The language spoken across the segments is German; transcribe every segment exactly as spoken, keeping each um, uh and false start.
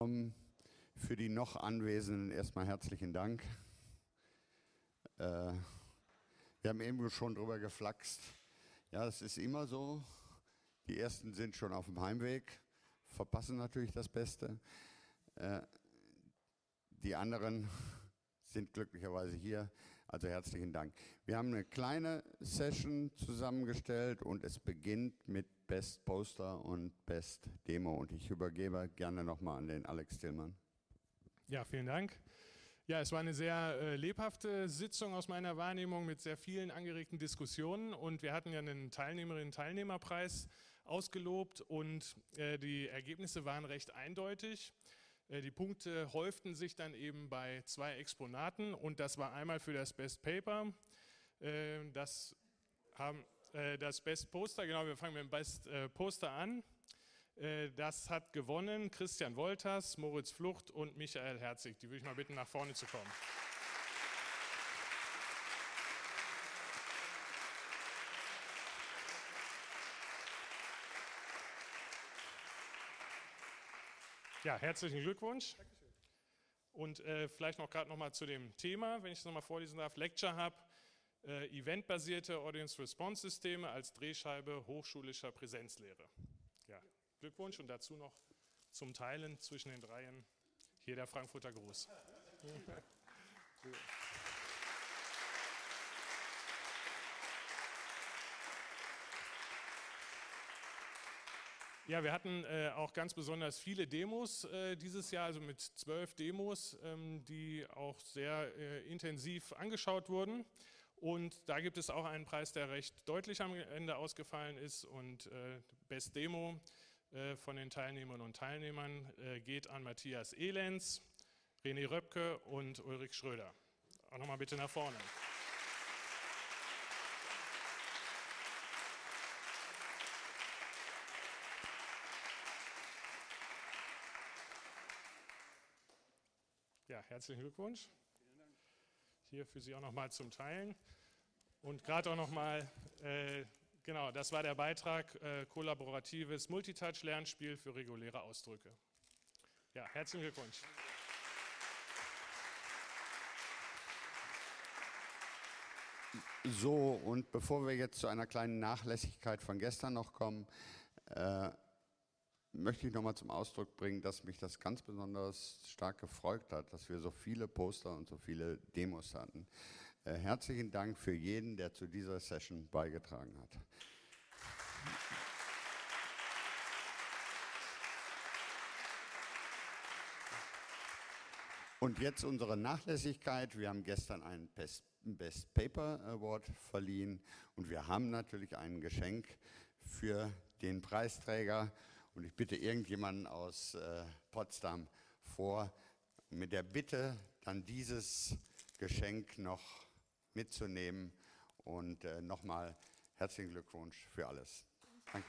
Um, für die noch Anwesenden erstmal herzlichen Dank. Äh, wir haben eben schon drüber geflaxt. Ja, es ist immer so. Die Ersten sind schon auf dem Heimweg, verpassen natürlich das Beste. Äh, die anderen sind glücklicherweise hier. Also herzlichen Dank. Wir haben eine kleine Session zusammengestellt und es beginnt mit Best Poster und Best Demo. Und ich übergebe gerne nochmal an den Alex Tillmann. Ja, vielen Dank. Ja, es war eine sehr äh, lebhafte Sitzung aus meiner Wahrnehmung mit sehr vielen angeregten Diskussionen und wir hatten ja einen Teilnehmerinnen- und Teilnehmerpreis ausgelobt und äh, die Ergebnisse waren recht eindeutig. Äh, die Punkte häuften sich dann eben bei zwei Exponaten und das war einmal für das Best Paper, äh, das, haben, äh, das Best Poster, genau, wir fangen mit dem Best äh, Poster an. Das hat gewonnen Christian Wolters, Moritz Flucht und Michael Herzig. Die würde ich mal bitten, nach vorne zu kommen. Ja, herzlichen Glückwunsch. Dankeschön. Und äh, vielleicht noch gerade noch mal zu dem Thema, wenn ich es noch mal vorlesen darf. Lecture Hub, äh, eventbasierte Audience Response Systeme als Drehscheibe hochschulischer Präsenzlehre. Ja. Glückwunsch und dazu noch zum Teilen zwischen den Dreien hier der Frankfurter Gruß. Ja, wir hatten äh, auch ganz besonders viele Demos äh, dieses Jahr, also mit zwölf Demos, ähm, die auch sehr äh, intensiv angeschaut wurden. Und da gibt es auch einen Preis, der recht deutlich am Ende ausgefallen ist und äh, Best Demo von den Teilnehmerinnen und Teilnehmern geht an Matthias Elens, René Röpke und Ulrich Schröder. Auch nochmal bitte nach vorne. Ja, herzlichen Glückwunsch. Hier für Sie auch nochmal zum Teilen. Und gerade auch nochmal, äh, genau, das war der Beitrag, äh, kollaboratives Multitouch-Lernspiel für reguläre Ausdrücke. Ja, herzlichen Glückwunsch. So, und bevor wir jetzt zu einer kleinen Nachlässigkeit von gestern noch kommen, äh, möchte ich nochmal zum Ausdruck bringen, dass mich das ganz besonders stark gefreut hat, dass wir so viele Poster und so viele Demos hatten. Äh, herzlichen Dank für jeden, der zu dieser Session beigetragen hat. Und jetzt unsere Nachlässigkeit. Wir haben gestern einen Best, Best Paper Award verliehen und wir haben natürlich ein Geschenk für den Preisträger. Und ich bitte irgendjemanden aus äh, Potsdam vor, mit der Bitte, dann dieses Geschenk noch mitzunehmen. Und äh, nochmal herzlichen Glückwunsch für alles. Danke.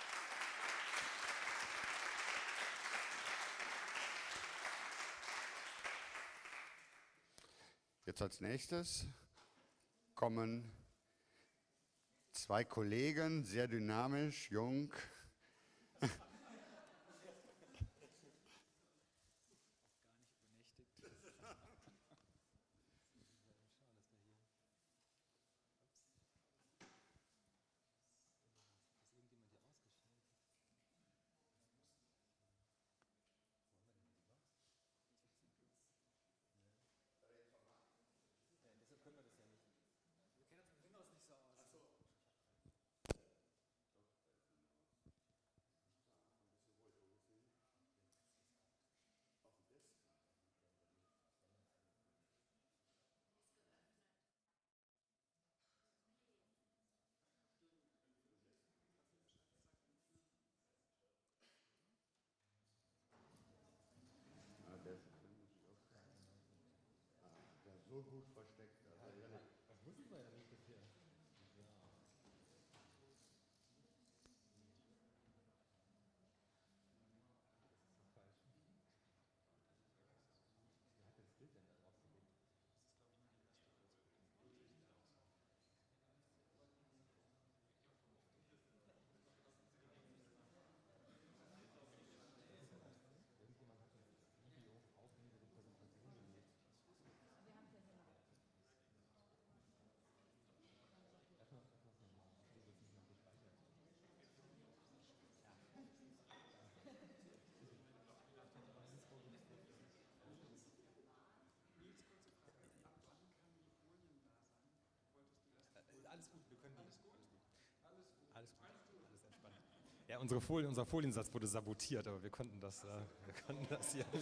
Jetzt als nächstes kommen zwei Kollegen, sehr dynamisch, jung. So gut versteckt. Also ja, das wussten wir ja nicht bisher. Ja. Wer hat das Bild denn da drauf gelegt? Das ist, glaube ich, nur die erste Irgendjemand hat das. Ja, unsere Folie, unser Foliensatz wurde sabotiert, aber wir konnten das, äh, wir konnten das hier.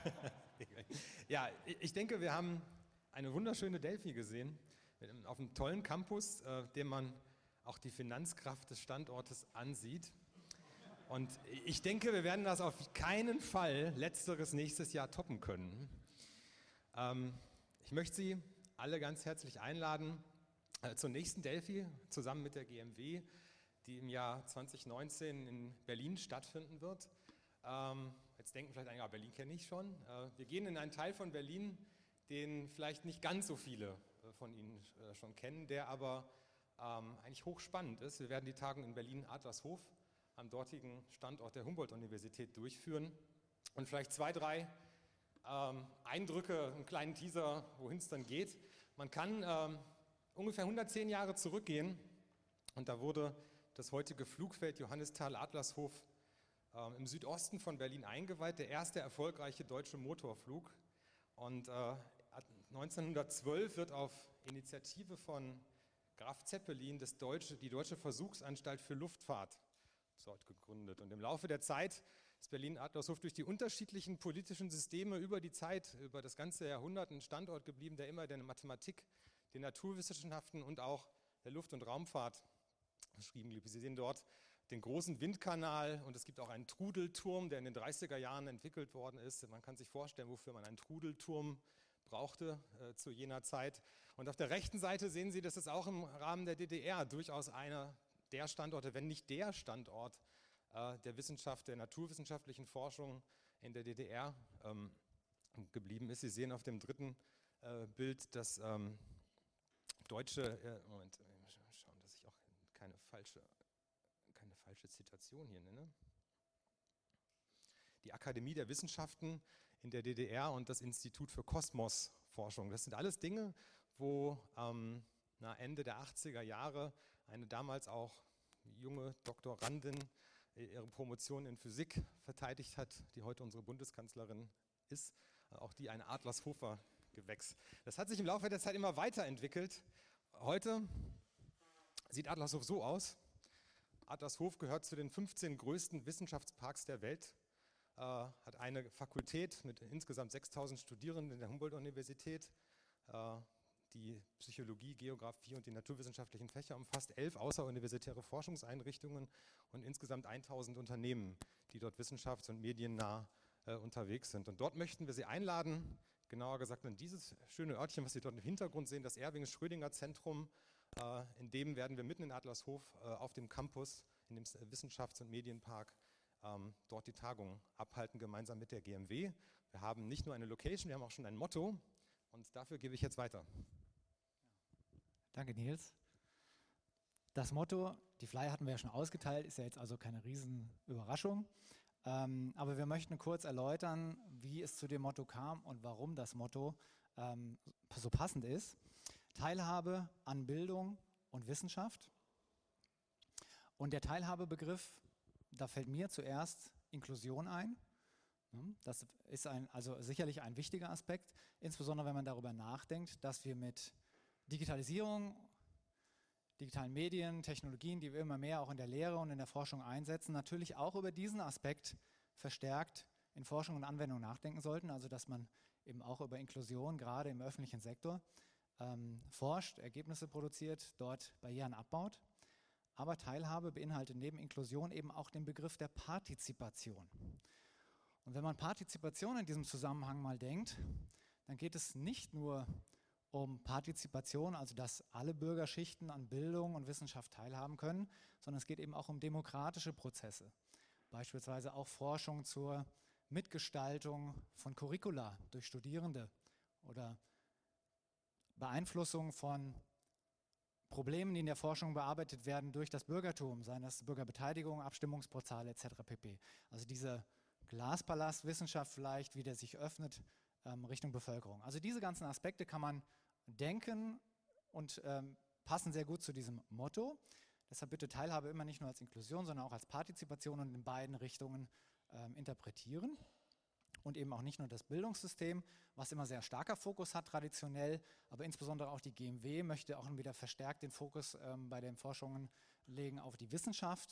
Ja, ich denke, wir haben eine wunderschöne Delphi gesehen, auf einem tollen Campus, äh, dem man auch die Finanzkraft des Standortes ansieht. Und ich denke, wir werden das auf keinen Fall letzteres nächstes Jahr toppen können. Ähm, ich möchte Sie alle ganz herzlich einladen äh, zur nächsten Delphi zusammen mit der G M W, die im Jahr zwanzig neunzehn in Berlin stattfinden wird. Ähm, jetzt denken vielleicht einige, ja, Berlin kenne ich schon. Äh, wir gehen in einen Teil von Berlin, den vielleicht nicht ganz so viele äh, von Ihnen äh, schon kennen, der aber ähm, eigentlich hochspannend ist. Wir werden die Tagung in Berlin-Adlershof am dortigen Standort der Humboldt-Universität durchführen und vielleicht zwei, drei ähm, Eindrücke, einen kleinen Teaser, wohin es dann geht. Man kann ähm, ungefähr hundertzehn Jahre zurückgehen und da wurde das heutige Flugfeld Johannisthal-Adlershof ähm, im Südosten von Berlin eingeweiht, der erste erfolgreiche deutsche Motorflug. Und äh, neunzehnhundertzwölf wird auf Initiative von Graf Zeppelin das Deutsche, die Deutsche Versuchsanstalt für Luftfahrt dort gegründet. Und im Laufe der Zeit ist Berlin-Adlershof durch die unterschiedlichen politischen Systeme über die Zeit, über das ganze Jahrhundert ein Standort geblieben, der immer der Mathematik, den Naturwissenschaften und auch der Luft- und Raumfahrt beschrieben blieb. Sie sehen dort den großen Windkanal und es gibt auch einen Trudelturm, der in den dreißiger Jahren entwickelt worden ist. Man kann sich vorstellen, wofür man einen Trudelturm brauchte äh, zu jener Zeit. Und auf der rechten Seite sehen Sie, dass es auch im Rahmen der D D R durchaus einer der Standorte, wenn nicht der Standort äh, der Wissenschaft, der naturwissenschaftlichen Forschung in der D D R ähm, geblieben ist. Sie sehen auf dem dritten äh, Bild das ähm, deutsche, äh, Moment, schauen, dass ich auch keine falsche, keine falsche Zitation hier nenne. Die Akademie der Wissenschaften in der D D R und das Institut für Kosmosforschung. Das sind alles Dinge, wo ähm, na, Ende der achtziger Jahre eine damals auch junge Doktorandin ihre Promotion in Physik verteidigt hat, die heute unsere Bundeskanzlerin ist, auch die ein Adlershofer Gewächs. Das hat sich im Laufe der Zeit immer weiterentwickelt. Heute sieht Adlershof so aus. Adlershof gehört zu den fünfzehn größten Wissenschaftsparks der Welt, äh, hat eine Fakultät mit insgesamt sechstausend Studierenden in der Humboldt-Universität, äh, die Psychologie, Geografie und die naturwissenschaftlichen Fächer umfasst, elf außeruniversitäre Forschungseinrichtungen und insgesamt tausend Unternehmen, die dort wissenschafts- und mediennah äh, unterwegs sind. Und dort möchten wir Sie einladen, genauer gesagt in dieses schöne Örtchen, was Sie dort im Hintergrund sehen, das Erwin-Schrödinger-Zentrum. Äh, in dem werden wir mitten in Adlershof äh, auf dem Campus, in dem Wissenschafts- und Medienpark, ähm, dort die Tagung abhalten, gemeinsam mit der G M W. Wir haben nicht nur eine Location, wir haben auch schon ein Motto und dafür gebe ich jetzt weiter. Danke, Nils. Das Motto, die Flyer hatten wir ja schon ausgeteilt, ist ja jetzt also keine Riesenüberraschung. Ähm, aber wir möchten kurz erläutern, wie es zu dem Motto kam und warum das Motto ähm, so passend ist. Teilhabe an Bildung und Wissenschaft. Und der Teilhabebegriff, da fällt mir zuerst Inklusion ein. Das ist ein, also sicherlich ein wichtiger Aspekt, insbesondere wenn man darüber nachdenkt, dass wir mit Digitalisierung, digitalen Medien, Technologien, die wir immer mehr auch in der Lehre und in der Forschung einsetzen, natürlich auch über diesen Aspekt verstärkt in Forschung und Anwendung nachdenken sollten. Also dass man eben auch über Inklusion, gerade im öffentlichen Sektor, ähm, forscht, Ergebnisse produziert, dort Barrieren abbaut. Aber Teilhabe beinhaltet neben Inklusion eben auch den Begriff der Partizipation. Und wenn man Partizipation in diesem Zusammenhang mal denkt, dann geht es nicht nur um Partizipation, also dass alle Bürgerschichten an Bildung und Wissenschaft teilhaben können, sondern es geht eben auch um demokratische Prozesse. Beispielsweise auch Forschung zur Mitgestaltung von Curricula durch Studierende oder Beeinflussung von Problemen, die in der Forschung bearbeitet werden durch das Bürgertum, seien das Bürgerbeteiligung, Abstimmungsportale et cetera pp. Also diese Glaspalast-Wissenschaft vielleicht, wie der sich öffnet ähm, Richtung Bevölkerung. Also diese ganzen Aspekte kann man denken und ähm, passen sehr gut zu diesem Motto. Deshalb bitte Teilhabe immer nicht nur als Inklusion, sondern auch als Partizipation und in beiden Richtungen ähm, interpretieren. Und eben auch nicht nur das Bildungssystem, was immer sehr starker Fokus hat traditionell, aber insbesondere auch die G M W möchte auch wieder verstärkt den Fokus ähm, bei den Forschungen legen auf die Wissenschaft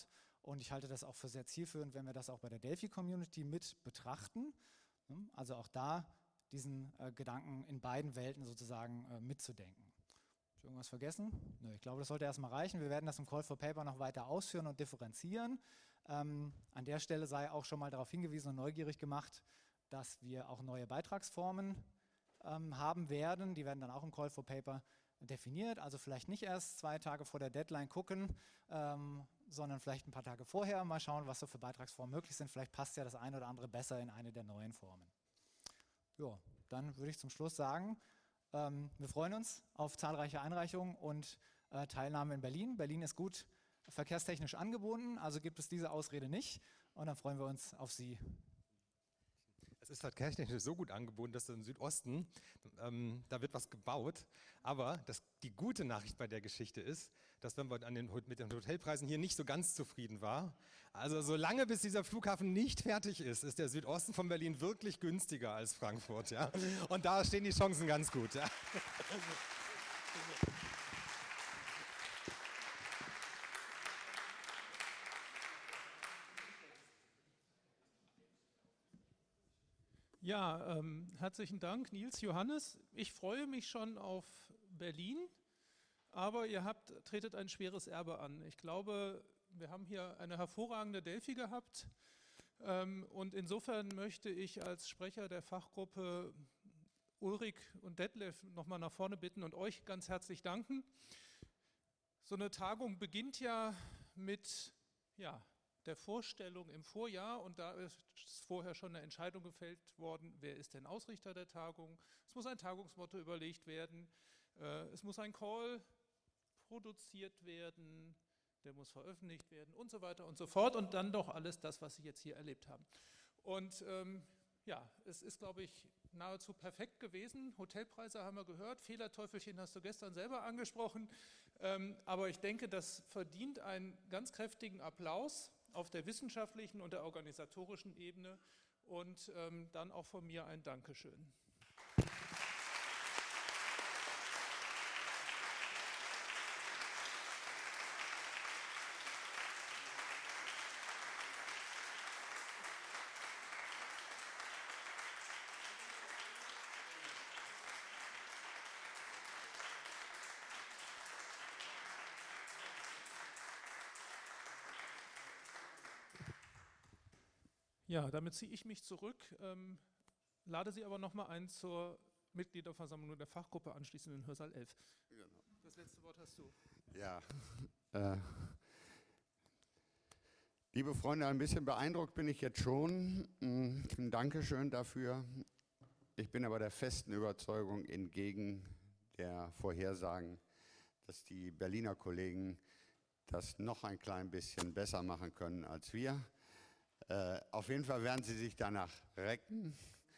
Und ich halte das auch für sehr zielführend, wenn wir das auch bei der Delphi-Community mit betrachten. Also auch da diesen äh, Gedanken in beiden Welten sozusagen äh, mitzudenken. Habe ich irgendwas vergessen? Nö, ich glaube, das sollte erstmal reichen. Wir werden das im Call for Paper noch weiter ausführen und differenzieren. Ähm, an der Stelle sei auch schon mal darauf hingewiesen und neugierig gemacht, dass wir auch neue Beitragsformen ähm, haben werden. Die werden dann auch im Call for Paper definiert. Also vielleicht nicht erst zwei Tage vor der Deadline gucken, ähm, sondern vielleicht ein paar Tage vorher mal schauen, was so für Beitragsformen möglich sind. Vielleicht passt ja das eine oder andere besser in eine der neuen Formen. Ja, dann würde ich zum Schluss sagen, ähm, wir freuen uns auf zahlreiche Einreichungen und äh, Teilnahme in Berlin. Berlin ist gut verkehrstechnisch angebunden, also gibt es diese Ausrede nicht. Und dann freuen wir uns auf Sie. Es ist verkehrstechnisch so gut angebunden, dass im Südosten, ähm, da wird was gebaut. Aber das, die gute Nachricht bei der Geschichte ist, dass wenn man an den, mit den Hotelpreisen hier nicht so ganz zufrieden war, also solange bis dieser Flughafen nicht fertig ist, ist der Südosten von Berlin wirklich günstiger als Frankfurt. Ja? Und da stehen die Chancen ganz gut. Ja? Ja, ähm, herzlichen Dank, Nils, Johannes. Ich freue mich schon auf Berlin, aber ihr habt, tretet ein schweres Erbe an. Ich glaube, wir haben hier eine hervorragende Delphi gehabt ähm, und insofern möchte ich als Sprecher der Fachgruppe Ulrich und Detlef nochmal nach vorne bitten und euch ganz herzlich danken. So eine Tagung beginnt ja mit, ja, der Vorstellung im Vorjahr und da ist vorher schon eine Entscheidung gefällt worden, wer ist denn Ausrichter der Tagung. Es muss ein Tagungsmotto überlegt werden, äh, es muss ein Call produziert werden, der muss veröffentlicht werden und so weiter und so fort und dann doch alles das, was Sie jetzt hier erlebt haben. Und ähm, ja, es ist, glaube ich, nahezu perfekt gewesen. Hotelpreise haben wir gehört, Fehlerteufelchen hast du gestern selber angesprochen, ähm, aber ich denke, das verdient einen ganz kräftigen Applaus auf der wissenschaftlichen und der organisatorischen Ebene und ähm, dann auch von mir ein Dankeschön. Ja, damit ziehe ich mich zurück, ähm, lade Sie aber nochmal ein zur Mitgliederversammlung der Fachgruppe anschließend in Hörsaal elf. Genau. Das letzte Wort hast du. Ja, äh, liebe Freunde, ein bisschen beeindruckt bin ich jetzt schon. Ein Dankeschön dafür. Ich bin aber der festen Überzeugung, entgegen der Vorhersagen, dass die Berliner Kollegen das noch ein klein bisschen besser machen können als wir. Äh, auf jeden Fall werden sie sich danach recken.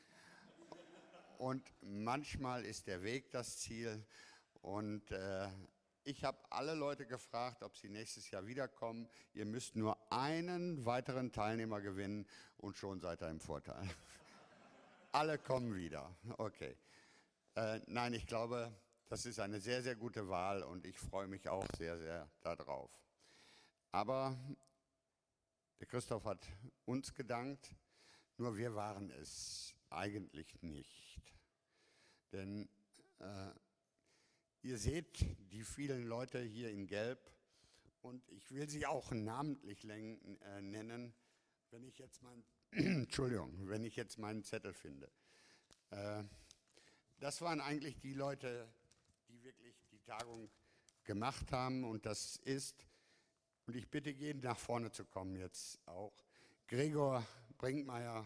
Und manchmal ist der Weg das Ziel. Und äh, ich habe alle Leute gefragt, ob sie nächstes Jahr wiederkommen. Ihr müsst nur einen weiteren Teilnehmer gewinnen und schon seid ihr im Vorteil. Alle kommen wieder. Okay. Äh, nein, ich glaube, das ist eine sehr, sehr gute Wahl und ich freue mich auch sehr, sehr darauf. Aber der Christoph hat uns gedankt, nur wir waren es eigentlich nicht. Denn äh, ihr seht die vielen Leute hier in Gelb und ich will sie auch namentlich lenken, äh, nennen, wenn ich jetzt mein, Entschuldigung, wenn ich jetzt meinen Zettel finde. Äh, das waren eigentlich die Leute, die wirklich die Tagung gemacht haben und das ist, und ich bitte jeden nach vorne zu kommen jetzt auch, Gregor Brinkmeier,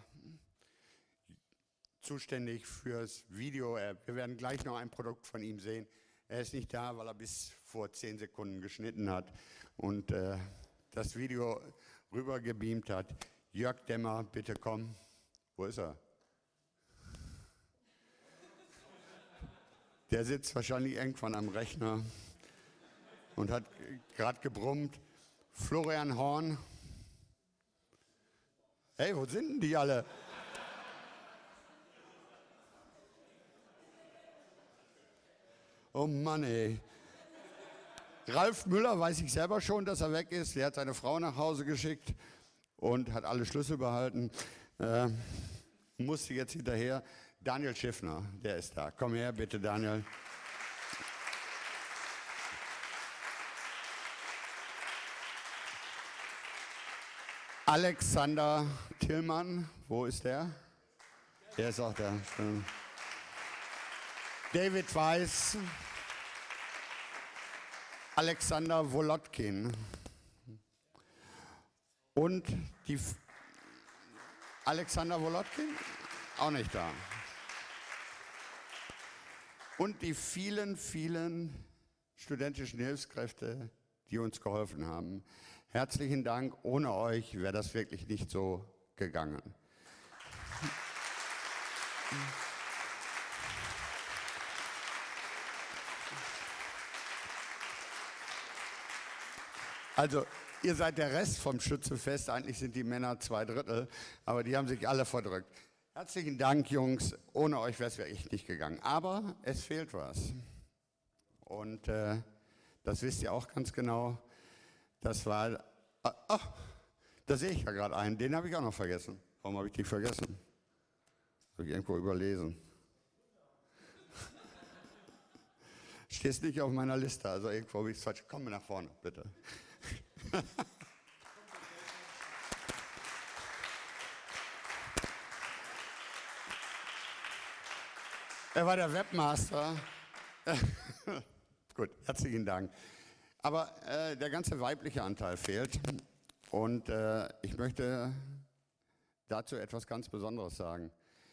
zuständig fürs Video. Wir werden gleich noch ein Produkt von ihm sehen. Er ist nicht da, weil er bis vor zehn Sekunden geschnitten hat und äh, das Video rübergebeamt hat. Jörg Demmer, bitte komm. Wo ist er? Der sitzt wahrscheinlich irgendwann am Rechner und hat gerade gebrummt. Florian Horn. Hey, wo sind denn die alle? Oh Mann, ey. Ralf Müller weiß ich selber schon, dass er weg ist. Der hat seine Frau nach Hause geschickt und hat alle Schlüssel behalten. Äh, musste jetzt hinterher. Daniel Schiffner, der ist da. Komm her, bitte, Daniel. Alexander Tillmann, wo ist der? Der ist auch da. David Weiß. Alexander Wolotkin. Und die F Alexander Wolotkin? Auch nicht da. Und die vielen, vielen studentischen Hilfskräfte, die uns geholfen haben. Herzlichen Dank. Ohne euch wäre das wirklich nicht so gegangen. Also, ihr seid der Rest vom Schützenfest. Eigentlich sind die Männer zwei Drittel, aber die haben sich alle verdrückt. Herzlichen Dank, Jungs. Ohne euch wäre es wirklich nicht gegangen. Aber es fehlt was. Und äh, das wisst ihr auch ganz genau. Das war, ah, ah, da sehe ich ja gerade einen. Den habe ich auch noch vergessen. Warum habe ich die vergessen? Habe ich irgendwo überlesen. Stehst nicht auf meiner Liste, also irgendwo habe ich es falsch. Komm mal nach vorne, bitte. Er war der Webmaster. Gut, herzlichen Dank. Aber äh, der ganze weibliche Anteil fehlt. Und äh, ich möchte dazu etwas ganz Besonderes sagen.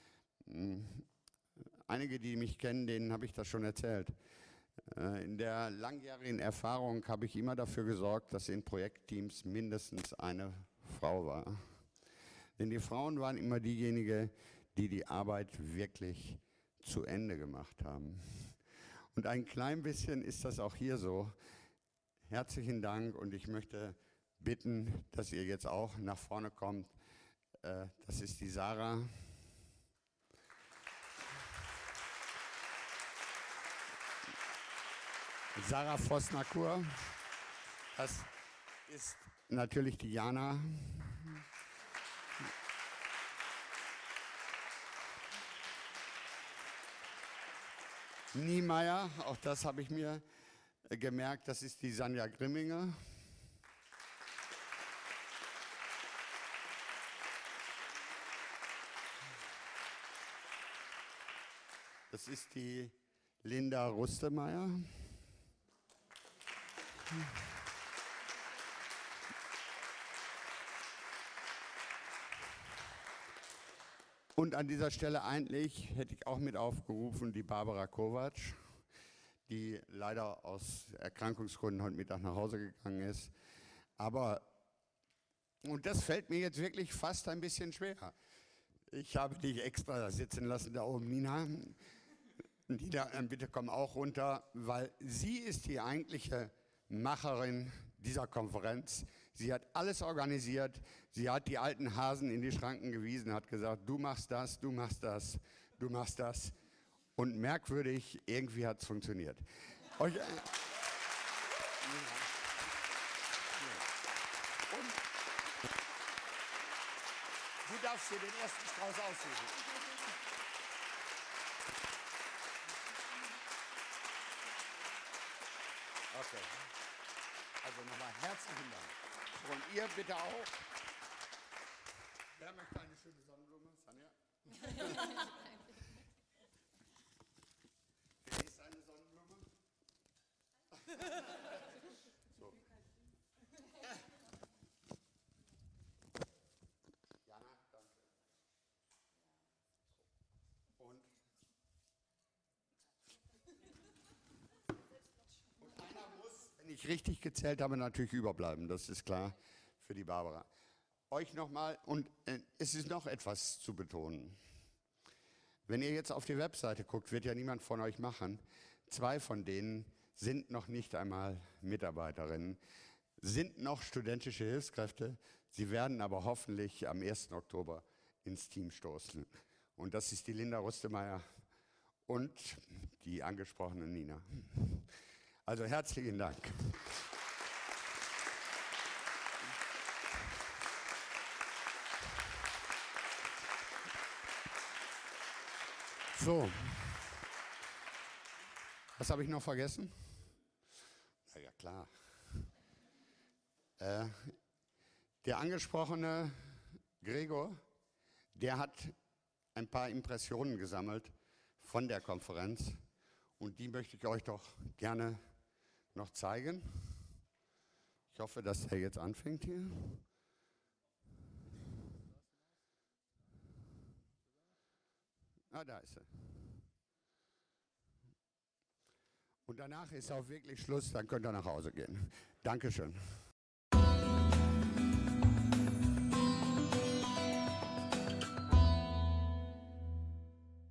Einige, die mich kennen, denen habe ich das schon erzählt. In der langjährigen Erfahrung habe ich immer dafür gesorgt, dass in Projektteams mindestens eine Frau war. Denn die Frauen waren immer diejenigen, die die Arbeit wirklich zu Ende gemacht haben. Und ein klein bisschen ist das auch hier so. Herzlichen Dank und ich möchte bitten, dass ihr jetzt auch nach vorne kommt. Das ist die Sarah. Sarah Vosnakur, das ist natürlich die Jana. Niemeyer, auch das habe ich mir gemerkt, das ist die Sanja Grimminger. Das ist die Linda Rustemeyer. Und an dieser Stelle eigentlich hätte ich auch mit aufgerufen, die Barbara Kovac, die leider aus Erkrankungsgründen heute Mittag nach Hause gegangen ist. Aber, und das fällt mir jetzt wirklich fast ein bisschen schwer. Ich habe dich extra da sitzen lassen, da oben, Nina. Nina, bitte komm auch runter, weil sie ist die eigentliche Macherin dieser Konferenz. Sie hat alles organisiert. Sie hat die alten Hasen in die Schranken gewiesen, hat gesagt, du machst das, du machst das, du machst das. Und merkwürdig, irgendwie hat es funktioniert. Euch, äh, und du darfst dir den ersten Strauß aussuchen. Okay. Also nochmal herzlichen Dank. Und ihr bitte auch. Wer möchte eine schöne Sonnenblume? Sanja? Wer ist eine Sonnenblume? So. Jana, danke. Und? Und einer muss, wenn ich richtig gezählt habe, natürlich überbleiben. Das ist klar für die Barbara. Euch nochmal, und äh, es ist noch etwas zu betonen. Wenn ihr jetzt auf die Webseite guckt, wird ja niemand von euch machen. Zwei von denen sind noch nicht einmal Mitarbeiterinnen, sind noch studentische Hilfskräfte. Sie werden aber hoffentlich am ersten Oktober ins Team stoßen. Und das ist die Linda Rustemeyer und die angesprochene Nina. Also herzlichen Dank. So, was habe ich noch vergessen? Na ja, klar. Äh, der angesprochene Gregor, der hat ein paar Impressionen gesammelt von der Konferenz und die möchte ich euch doch gerne noch zeigen. Ich hoffe, dass er jetzt anfängt hier. Ah, da ist er. Und danach ist auch wirklich Schluss, dann könnt ihr nach Hause gehen. Dankeschön.